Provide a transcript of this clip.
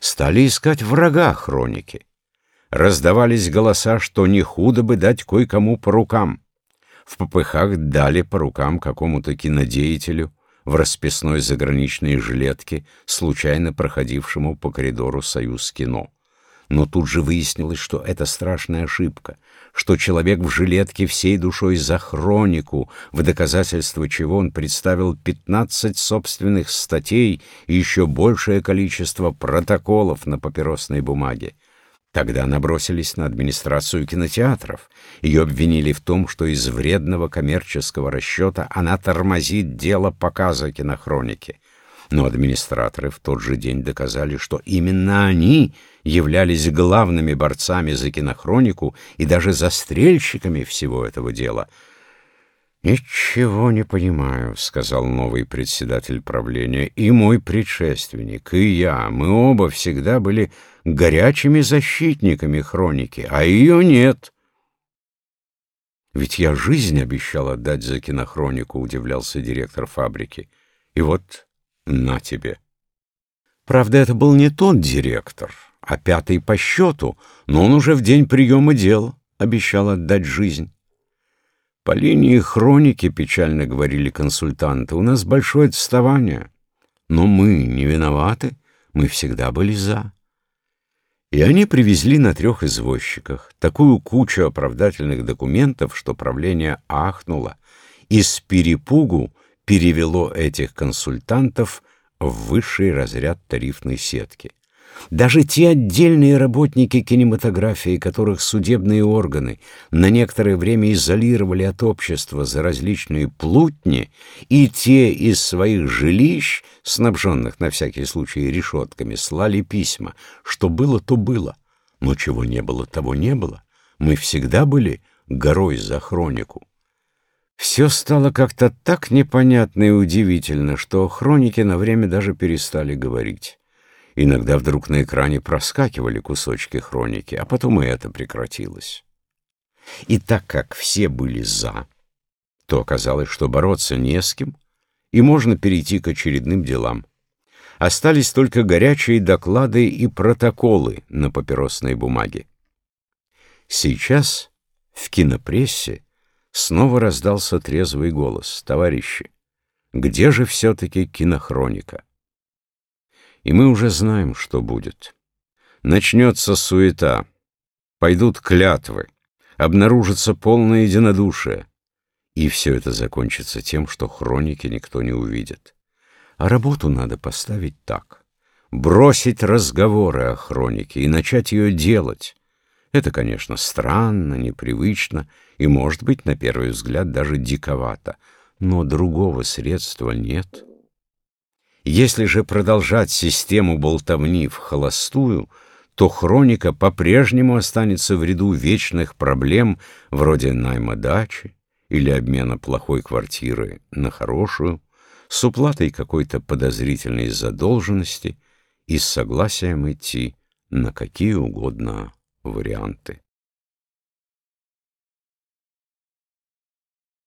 стали искать врага хроники. Раздавались голоса, что не худо бы дать кое-кому по рукам. В попыхах дали по рукам какому-то кинодеятелю в расписной заграничной жилетке, случайно проходившему по коридору «Союз-кино». Но тут же выяснилось, что это страшная ошибка, что человек в жилетке всей душой за хронику, в доказательство чего он представил 15 собственных статей и еще большее количество протоколов на папиросной бумаге. Тогда набросились на администрацию кинотеатров. Ее обвинили в том, что из вредного коммерческого расчета она тормозит дело показа кинохроники. Но администраторы в тот же день доказали, что именно они являлись главными борцами за кинохронику и даже застрельщиками всего этого дела. «Ничего не понимаю», — сказал новый председатель правления. «И мой предшественник, и я, мы оба всегда были горячими защитниками хроники, а ее нет». «Ведь я жизнь обещал отдать за кинохронику», — удивлялся директор фабрики. «И вот на тебе». Правда, это был не тот директор, а пятый по счету, но он уже в день приема дел обещал отдать жизнь. «По линии хроники, — печально говорили консультанты, — у нас большое отставание. Но мы не виноваты, мы всегда были за». И они привезли на 3 извозчиках такую кучу оправдательных документов, что правление ахнуло и с перепугу перевело этих консультантов в высший разряд тарифной сетки. Даже те отдельные работники кинематографии, которых судебные органы на некоторое время изолировали от общества за различные плутни, и те из своих жилищ, снабженных на всякий случай решетками, слали письма. Что было, то было, но чего не было, того не было. Мы всегда были горой за хронику. Все стало как-то так непонятно и удивительно, что о хронике на время даже перестали говорить. Иногда вдруг на экране проскакивали кусочки хроники, а потом и это прекратилось. И так как все были «за», то оказалось, что бороться не с кем, и можно перейти к очередным делам. Остались только горячие доклады и протоколы на папиросной бумаге. Сейчас в кинопрессе снова раздался трезвый голос: «Товарищи, где же все-таки кинохроника?» И мы уже знаем, что будет. Начнется суета, пойдут клятвы, обнаружится полное единодушие, и все это закончится тем, что хроники никто не увидит. А работу надо поставить так: бросить разговоры о хронике и начать ее делать. Это, конечно, странно, непривычно и, может быть, на первый взгляд даже диковато, но другого средства нет. Если же продолжать систему болтовни в холостую, то хроника по-прежнему останется в ряду вечных проблем вроде найма дачи или обмена плохой квартиры на хорошую, с уплатой какой-то подозрительной задолженности и с согласием идти на какие угодно варианты.